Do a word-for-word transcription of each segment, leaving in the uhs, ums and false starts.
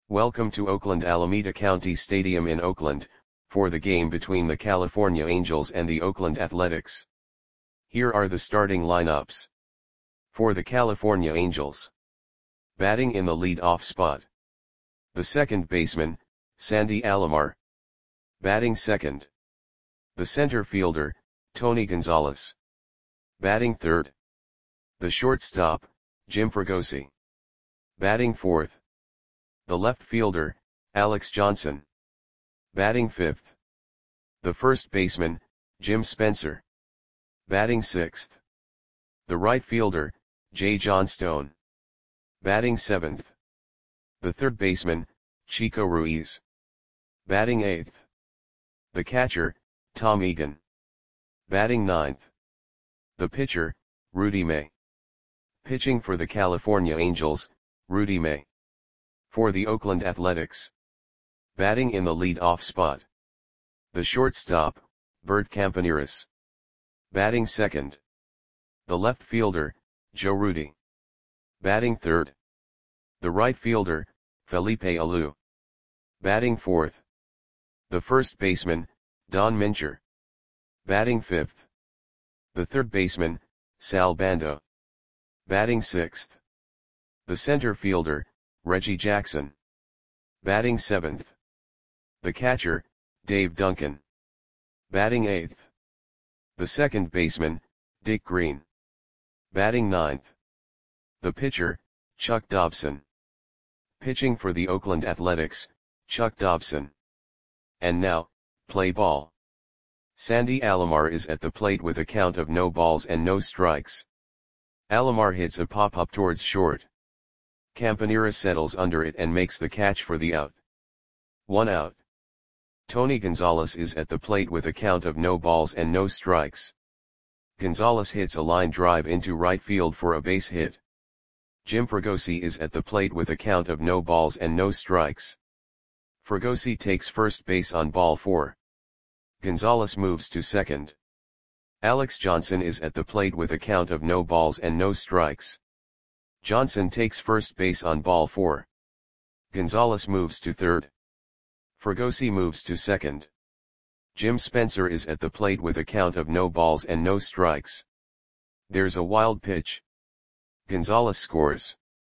Welcome to Oakland Alameda County Stadium in Oakland, for the game between the California Angels and the Oakland Athletics. Here are the starting lineups. For the California Angels. Batting in the lead-off spot. The second baseman, Sandy Alomar. Batting second. The center fielder, Tony Gonzalez. Batting third. The shortstop, Jim Fregosi. Batting fourth. The left fielder, Alex Johnson. Batting fifth. The first baseman, Jim Spencer. Batting sixth. The right fielder, Jay Johnstone. Batting seventh. The third baseman, Chico Ruiz. Batting eighth. The catcher, Tom Egan. Batting ninth. The pitcher, Rudy May. Pitching for the California Angels, Rudy May. For the Oakland Athletics. Batting in the lead-off spot. The shortstop, Bert Campaneris. Batting second. The left fielder, Joe Rudi. Batting third. The right fielder, Felipe Alou. Batting fourth. The first baseman, Don Mincher. Batting fifth. The third baseman, Sal Bando. Batting sixth. The center fielder, Reggie Jackson. Batting seventh. The catcher, Dave Duncan. Batting eighth. The second baseman, Dick Green. Batting ninth. The pitcher, Chuck Dobson. Pitching for the Oakland Athletics, Chuck Dobson. And now, play ball. Sandy Alomar is at the plate with a count of no balls and no strikes. Alomar hits a pop-up towards short. Campaneris settles under it and makes the catch for the out. One out. Tony Gonzalez is at the plate with a count of no balls and no strikes. Gonzalez hits a line drive into right field for a base hit. Jim Fregosi is at the plate with a count of no balls and no strikes. Fregosi takes first base on ball four. Gonzalez moves to second. Alex Johnson is at the plate with a count of no balls and no strikes. Johnson takes first base on ball four. Gonzalez moves to third. Fregosi moves to second. Jim Spencer is at the plate with a count of no balls and no strikes. There's a wild pitch. Gonzalez scores.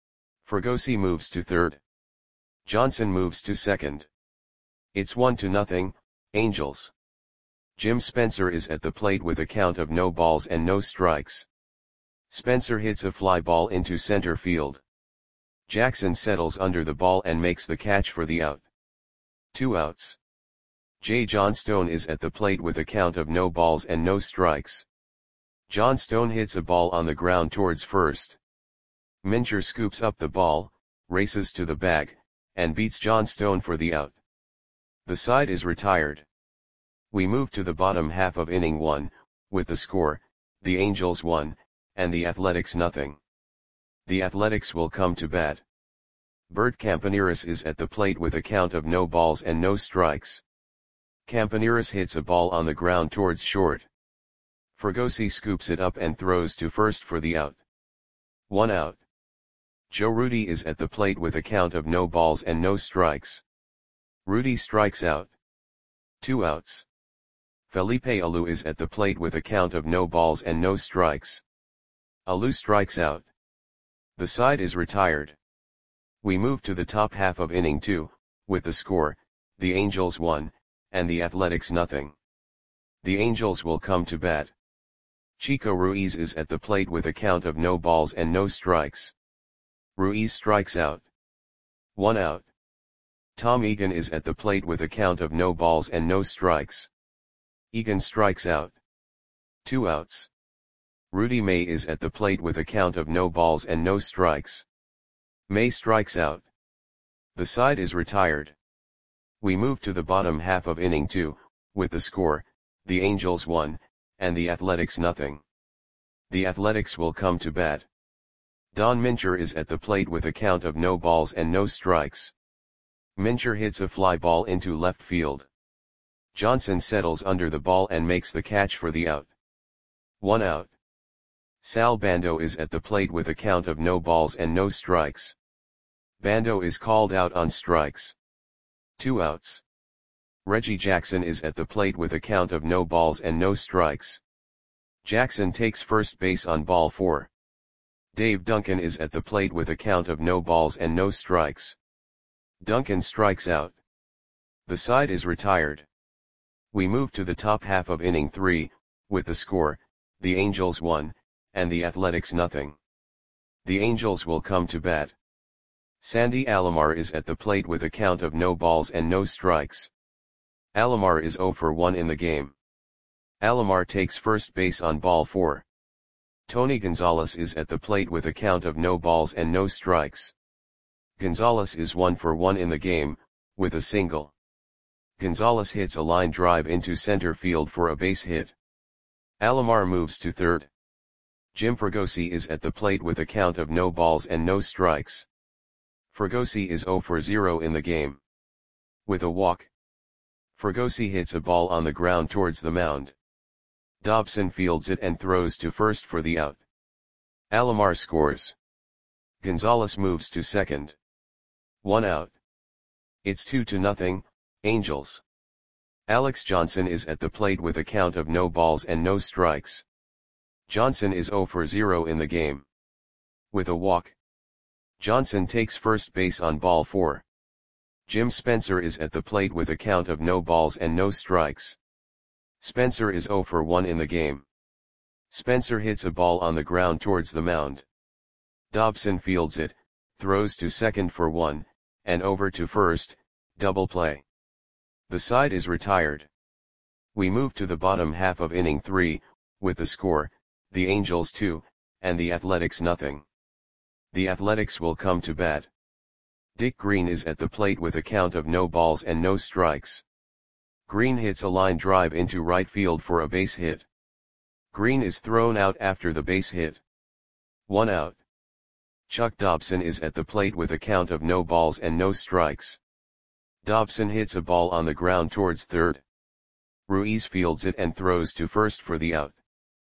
Fregosi moves to third. Johnson moves to second. It's one to nothing, Angels. Jim Spencer is at the plate with a count of no balls and no strikes. Spencer hits a fly ball into center field. Jackson settles under the ball and makes the catch for the out. Two outs. Jay Johnstone is at the plate with a count of no balls and no strikes. Johnstone hits a ball on the ground towards first. Mincher scoops up the ball, races to the bag, and beats Johnstone for the out. The side is retired. We move to the bottom half of inning one, with the score, the Angels one, and the Athletics nothing. The Athletics will come to bat. Bert Campaneris is at the plate with a count of no balls and no strikes. Campaneris hits a ball on the ground towards short. Fregosi scoops it up and throws to first for the out. One out. Joe Rudi is at the plate with a count of no balls and no strikes. Rudi strikes out. Two outs. Felipe Alou is at the plate with a count of no balls and no strikes. Alou strikes out. The side is retired. We move to the top half of inning two, with the score, the Angels one, and the Athletics nothing. The Angels will come to bat. Chico Ruiz is at the plate with a count of no balls and no strikes. Ruiz strikes out. One out. Tom Egan is at the plate with a count of no balls and no strikes. Egan strikes out. Two outs. Rudy May is at the plate with a count of no balls and no strikes. May strikes out. The side is retired. We move to the bottom half of inning two, with the score, the Angels one, and the Athletics nothing. The Athletics will come to bat. Don Mincher is at the plate with a count of no balls and no strikes. Mincher hits a fly ball into left field. Johnson settles under the ball and makes the catch for the out. One out. Sal Bando is at the plate with a count of no balls and no strikes. Bando is called out on strikes. Two outs. Reggie Jackson is at the plate with a count of no balls and no strikes. Jackson takes first base on ball four. Dave Duncan is at the plate with a count of no balls and no strikes. Duncan strikes out. The side is retired. We move to the top half of inning three, with the score, the Angels one, and the Athletics nothing. The Angels will come to bat. Sandy Alomar is at the plate with a count of no balls and no strikes. Alomar is oh for one in the game. Alomar takes first base on ball four. Tony Gonzalez is at the plate with a count of no balls and no strikes. Gonzalez is one for one in the game, with a single. Gonzalez hits a line drive into center field for a base hit. Alomar moves to third. Jim Fregosi is at the plate with a count of no balls and no strikes. Fregosi is oh for zero in the game. With a walk. Fregosi hits a ball on the ground towards the mound. Dobson fields it and throws to first for the out. Alomar scores. Gonzalez moves to second. One out. It's two to nothing, Angels. Alex Johnson is at the plate with a count of no balls and no strikes. Johnson is oh for zero in the game. With a walk. Johnson takes first base on ball four. Jim Spencer is at the plate with a count of no balls and no strikes. Spencer is oh for one in the game. Spencer hits a ball on the ground towards the mound. Dobson fields it, throws to second for one, and over to first, double play. The side is retired. We move to the bottom half of inning three, with the score, the Angels two, and the Athletics nothing. The Athletics will come to bat. Dick Green is at the plate with a count of no balls and no strikes. Green hits a line drive into right field for a base hit. Green is thrown out after the base hit. One out. Chuck Dobson is at the plate with a count of no balls and no strikes. Dobson hits a ball on the ground towards third. Ruiz fields it and throws to first for the out.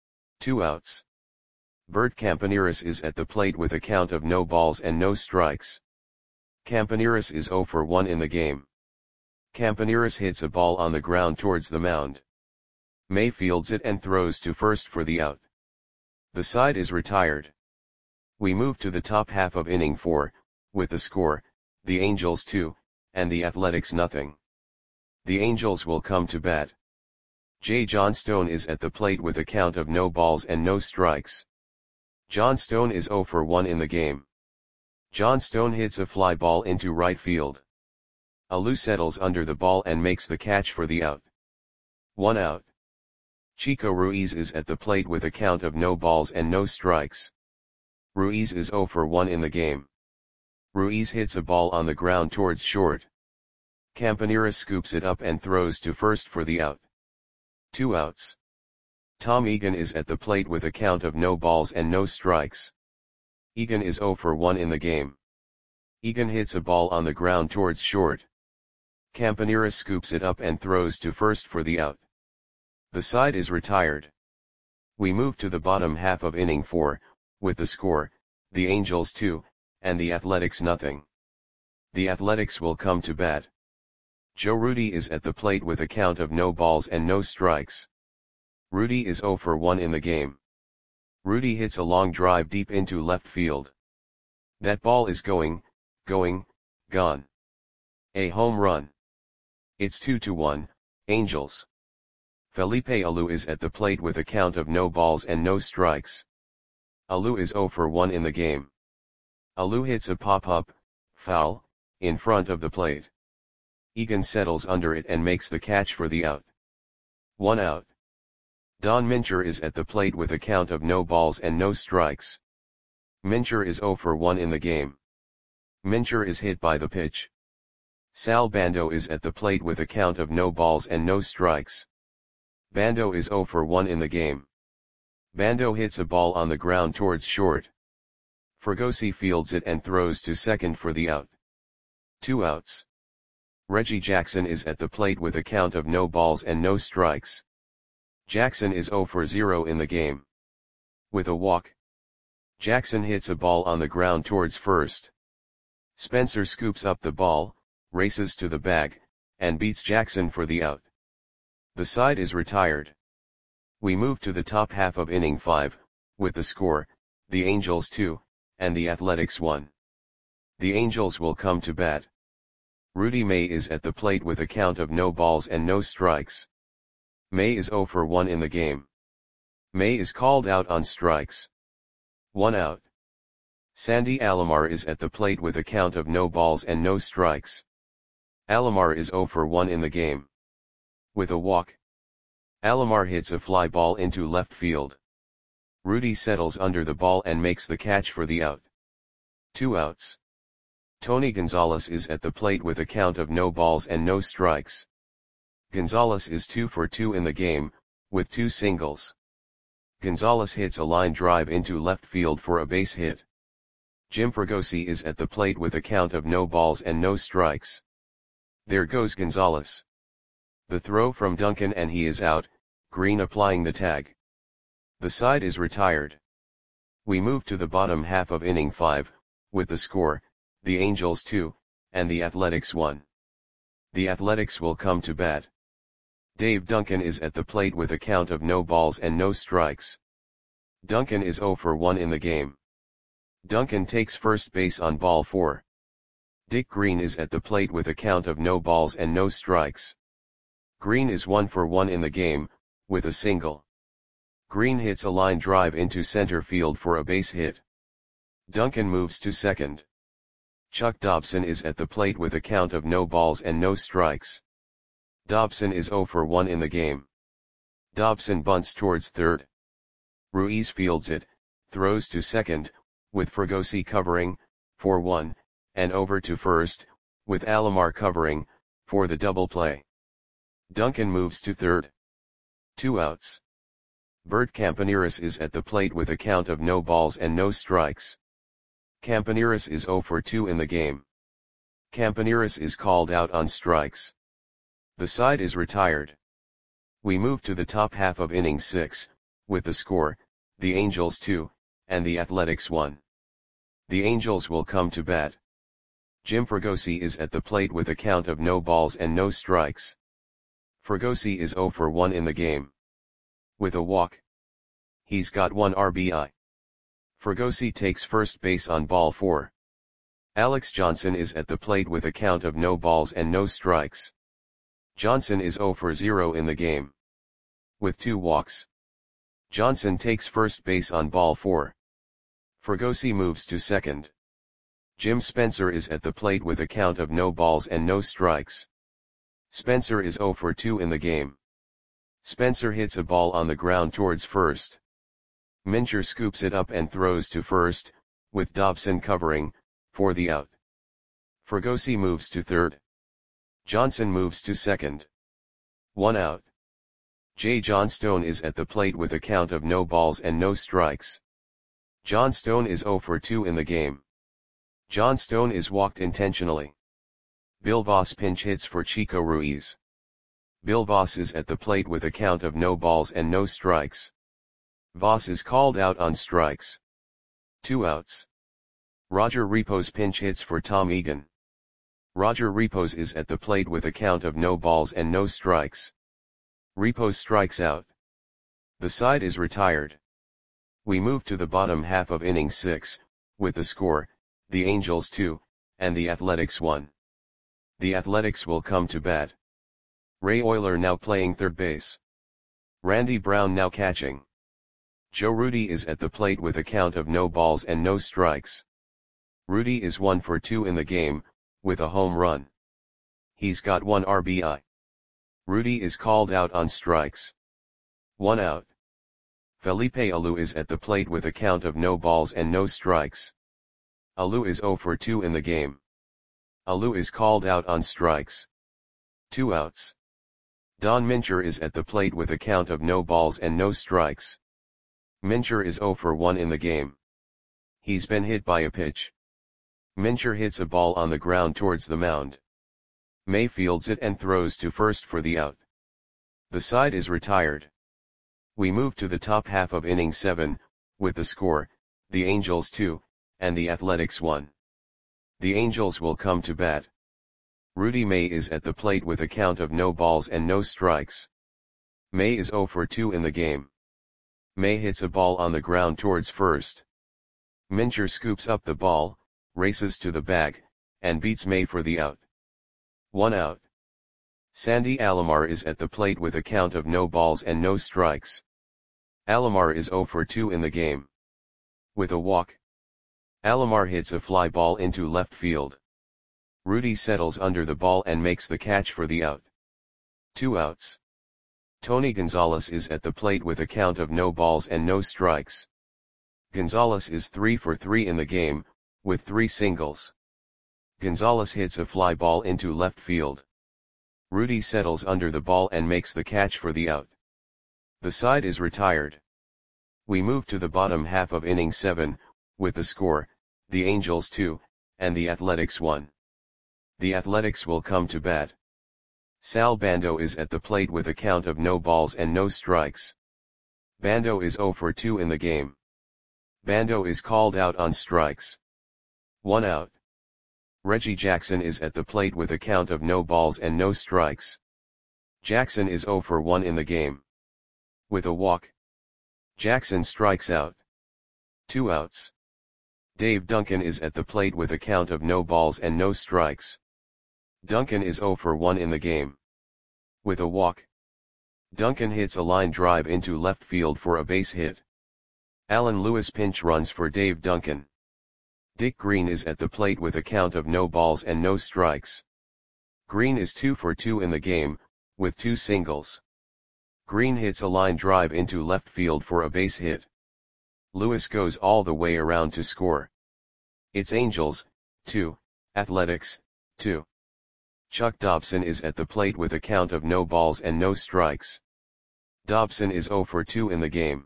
Two outs. Bert Campaneris is at the plate with a count of no balls and no strikes. Campaneris is oh for one in the game. Campaneris hits a ball on the ground towards the mound. May fields it and throws to first for the out. The side is retired. We move to the top half of inning four, with the score, the Angels two, and the Athletics nothing. The Angels will come to bat. Jay Johnstone is at the plate with a count of no balls and no strikes. Johnstone is oh for one in the game. Johnstone hits a fly ball into right field. Alou settles under the ball and makes the catch for the out. One out. Chico Ruiz is at the plate with a count of no balls and no strikes. Ruiz is oh for one in the game. Ruiz hits a ball on the ground towards short. Campaneris scoops it up and throws to first for the out. Two outs. Tom Egan is at the plate with a count of no balls and no strikes. Egan is oh for one in the game. Egan hits a ball on the ground towards short. Campaneris scoops it up and throws to first for the out. The side is retired. We move to the bottom half of inning four, with the score, the Angels two, and the Athletics nothing. The Athletics will come to bat. Joe Rudi is at the plate with a count of no balls and no strikes. Rudi is oh for one in the game. Rudi hits a long drive deep into left field. That ball is going, going, gone. A home run. It's two to one, Angels. Felipe Alou is at the plate with a count of no balls and no strikes. Alou is oh for one in the game. Alou hits a pop-up, foul, in front of the plate. Egan settles under it and makes the catch for the out. One out. Don Mincher is at the plate with a count of no balls and no strikes. Mincher is oh for one in the game. Mincher is hit by the pitch. Sal Bando is at the plate with a count of no balls and no strikes. Bando is oh for one in the game. Bando hits a ball on the ground towards short. Fregosi fields it and throws to second for the out. Two outs. Reggie Jackson is at the plate with a count of no balls and no strikes. Jackson is oh for zero in the game. With a walk. Jackson hits a ball on the ground towards first. Spencer scoops up the ball, races to the bag, and beats Jackson for the out. The side is retired. We move to the top half of inning five, with the score, the Angels two, and the Athletics one. The Angels will come to bat. Rudy May is at the plate with a count of no balls and no strikes. May is zero for one in the game. May is called out on strikes. One out. Sandy Alomar is at the plate with a count of no balls and no strikes. Alomar is zero for one in the game. With a walk. Alomar hits a fly ball into left field. Rudy settles under the ball and makes the catch for the out. Two outs. Tony Gonzalez is at the plate with a count of no balls and no strikes. Gonzalez is two for two in the game, with two singles. Gonzalez hits a line drive into left field for a base hit. Jim Fregosi is at the plate with a count of no balls and no strikes. There goes Gonzalez. The throw from Duncan and he is out, Green applying the tag. The side is retired. We move to the bottom half of inning five, with the score, the Angels two, and the Athletics one. The Athletics will come to bat. Dave Duncan is at the plate with a count of no balls and no strikes. Duncan is zero for one in the game. Duncan takes first base on ball four. Dick Green is at the plate with a count of no balls and no strikes. Green is one for one in the game, with a single. Green hits a line drive into center field for a base hit. Duncan moves to second. Chuck Dobson is at the plate with a count of no balls and no strikes. Dobson is zero for one in the game. Dobson bunts towards third. Ruiz fields it, throws to second, with Fregosi covering, for one, and over to first, with Alomar covering, for the double play. Duncan moves to third. Two outs. Bert Campaneris is at the plate with a count of no balls and no strikes. Campaneris is zero for two in the game. Campaneris is called out on strikes. The side is retired. We move to the top half of inning six, with the score, the Angels two, and the Athletics one. The Angels will come to bat. Jim Fregosi is at the plate with a count of no balls and no strikes. Fregosi is zero for one in the game. With a walk. He's got one R B I. Fregosi takes first base on ball four. Alex Johnson is at the plate with a count of no balls and no strikes. Johnson is zero for zero in the game. With two walks. Johnson takes first base on ball four. Fregosi moves to second. Jim Spencer is at the plate with a count of no balls and no strikes. Spencer is zero for two in the game. Spencer hits a ball on the ground towards first. Mincher scoops it up and throws to first, with Dobson covering, for the out. Fregosi moves to third. Johnson moves to second. One out. Jay Johnstone is at the plate with a count of no balls and no strikes. Johnstone is zero for two in the game. Johnstone is walked intentionally. Bill Voss pinch hits for Chico Ruiz. Bill Voss is at the plate with a count of no balls and no strikes. Voss is called out on strikes. Two outs. Roger Repos pinch hits for Tom Egan. Roger Repos is at the plate with a count of no balls and no strikes. Repos strikes out. The side is retired. We move to the bottom half of inning six, with the score, the Angels two, and the Athletics one. The Athletics will come to bat. Ray Oyler now playing third base. Randy Brown now catching. Joe Rudy is at the plate with a count of no balls and no strikes. Rudy is one for two in the game, with a home run. He's got one R B I. Rudy is called out on strikes. One out. Felipe Alou is at the plate with a count of no balls and no strikes. Alou is zero for two in the game. Alou is called out on strikes. Two outs. Don Mincher is at the plate with a count of no balls and no strikes. Mincher is zero for one in the game. He's been hit by a pitch. Mincher hits a ball on the ground towards the mound. May fields it and throws to first for the out. The side is retired. We move to the top half of inning seven, with the score, the Angels two, and the Athletics one. The Angels will come to bat. Rudy May is at the plate with a count of no balls and no strikes. May is zero for two in the game. May hits a ball on the ground towards first. Mincher scoops up the ball, races to the bag, and beats May for the out. One out. Sandy Alomar is at the plate with a count of no balls and no strikes. Alomar is zero for two in the game. With a walk. Alomar hits a fly ball into left field. Rudy settles under the ball and makes the catch for the out. Two outs. Tony Gonzalez is at the plate with a count of no balls and no strikes. Gonzalez is three for three in the game, with three singles. Gonzalez hits a fly ball into left field. Rudy settles under the ball and makes the catch for the out. The side is retired. We move to the bottom half of inning seven, with the score, the Angels two, and the Athletics one. The Athletics will come to bat. Sal Bando is at the plate with a count of no balls and no strikes. Bando is zero for two in the game. Bando is called out on strikes. One out. Reggie Jackson is at the plate with a count of no balls and no strikes. Jackson is zero for one in the game. With a walk. Jackson strikes out. Two outs. Dave Duncan is at the plate with a count of no balls and no strikes. Duncan is zero for one in the game. With a walk. Duncan hits a line drive into left field for a base hit. Alan Lewis pinch runs for Dave Duncan. Dick Green is at the plate with a count of no balls and no strikes. Green is two for two in the game, with two singles. Green hits a line drive into left field for a base hit. Lewis goes all the way around to score. It's Angels, two, Athletics, two. Chuck Dobson is at the plate with a count of no balls and no strikes. Dobson is zero for two in the game.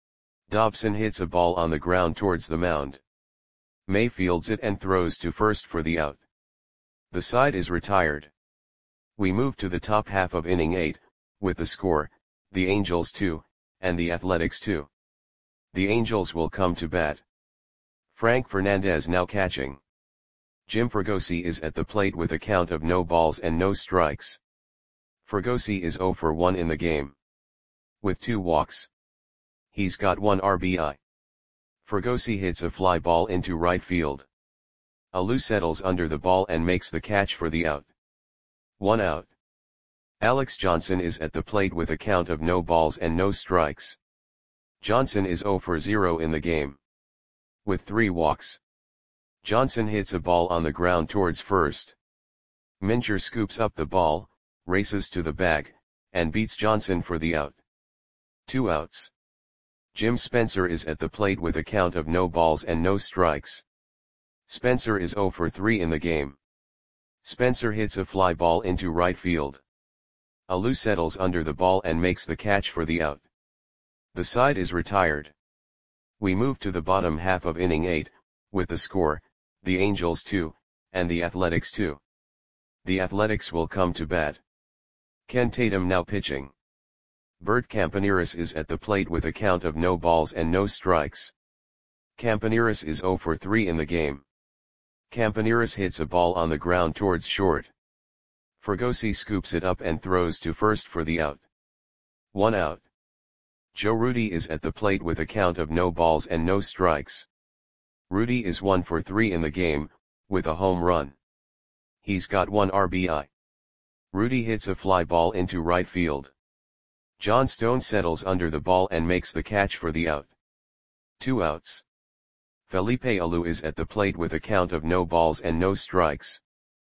Dobson hits a ball on the ground towards the mound. May fields it and throws to first for the out. The side is retired. We move to the top half of inning eight, with the score, the Angels two, and the Athletics two. The Angels will come to bat. Frank Fernandez now catching. Jim Fregosi is at the plate with a count of no balls and no strikes. Fregosi is zero for one in the game. With two walks. He's got one R B I. Fregosi hits a fly ball into right field. Alou settles under the ball and makes the catch for the out. One out. Alex Johnson is at the plate with a count of no balls and no strikes. Johnson is zero for zero in the game. With three walks. Johnson hits a ball on the ground towards first. Mincher scoops up the ball, races to the bag, and beats Johnson for the out. Two outs. Jim Spencer is at the plate with a count of no balls and no strikes. Spencer is zero for three in the game. Spencer hits a fly ball into right field. Alou settles under the ball and makes the catch for the out. The side is retired. We move to the bottom half of inning eight, with the score, the Angels two, and the Athletics two. The Athletics will come to bat. Ken Tatum now pitching. Bert Campaneris is at the plate with a count of no balls and no strikes. Campaneris is zero for three in the game. Campaneris hits a ball on the ground towards short. Fregosi scoops it up and throws to first for the out. One out. Joe Rudy is at the plate with a count of no balls and no strikes. Rudy is one for three in the game, with a home run. He's got one R B I. Rudy hits a fly ball into right field. John Stone settles under the ball and makes the catch for the out. Two outs. Felipe Alou is at the plate with a count of no balls and no strikes.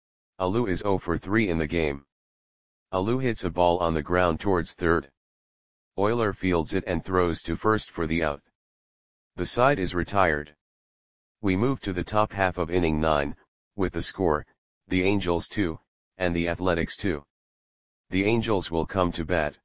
Alou is zero for three in the game. Alou hits a ball on the ground towards third. Euler fields it and throws to first for the out. The side is retired. We move to the top half of inning nine, with the score, the Angels two, and the Athletics two. The Angels will come to bat.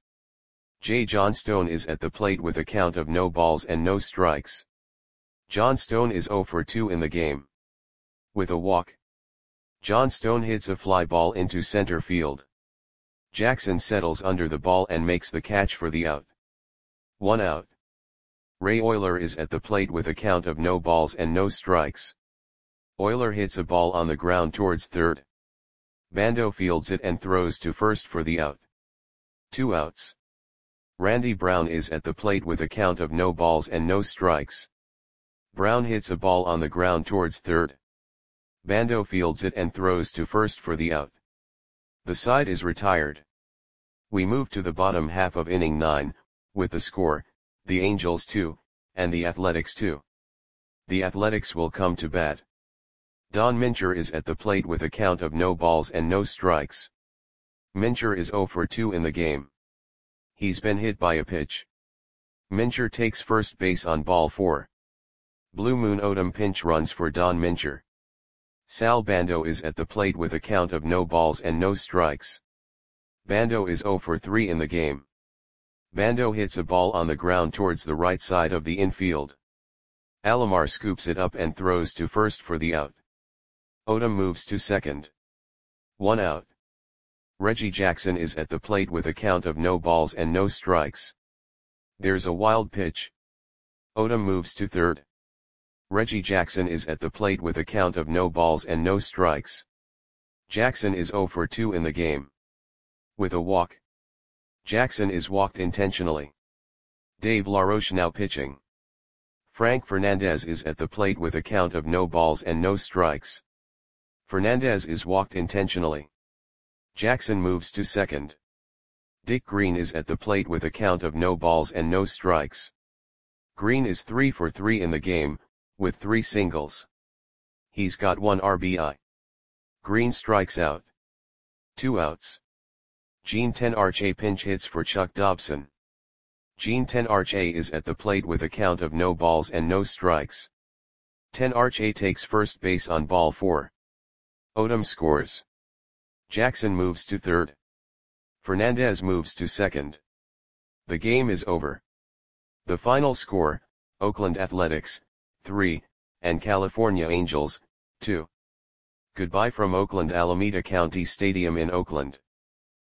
J. John Stone is at the plate with a count of no balls and no strikes. John Stone is zero for two in the game. With a walk. John Stone hits a fly ball into center field. Jackson settles under the ball and makes the catch for the out. One out. Ray Euler is at the plate with a count of no balls and no strikes. Euler hits a ball on the ground towards third. Bando fields it and throws to first for the out. Two outs. Randy Brown is at the plate with a count of no balls and no strikes. Brown hits a ball on the ground towards third. Bando fields it and throws to first for the out. The side is retired. We move to the bottom half of inning nine, with the score, the Angels two, and the Athletics two. The Athletics will come to bat. Don Mincher is at the plate with a count of no balls and no strikes. Mincher is oh for two in the game. He's been hit by a pitch. Mincher takes first base on ball four. Blue Moon Odom pinch runs for Don Mincher. Sal Bando is at the plate with a count of no balls and no strikes. Bando is oh for three in the game. Bando hits a ball on the ground towards the right side of the infield. Alomar scoops it up and throws to first for the out. Odom moves to second. One out. Reggie Jackson is at the plate with a count of no balls and no strikes. There's a wild pitch. Odom moves to third. Reggie Jackson is at the plate with a count of no balls and no strikes. Jackson is oh for two in the game. With a walk. Jackson is walked intentionally. Dave LaRoche now pitching. Frank Fernandez is at the plate with a count of no balls and no strikes. Fernandez is walked intentionally. Jackson moves to second. Dick Green is at the plate with a count of no balls and no strikes. Green is three for three in the game, with three singles. He's got one R B I. Green strikes out. Two outs. Gene Tenarche pinch hits for Chuck Dobson. Gene Tenarche is at the plate with a count of no balls and no strikes. Tenarche takes first base on ball four. Odom scores. Jackson moves to third. Fernandez moves to second. The game is over. The final score, Oakland Athletics, three, and California Angels, two. Goodbye from Oakland Alameda County Stadium in Oakland.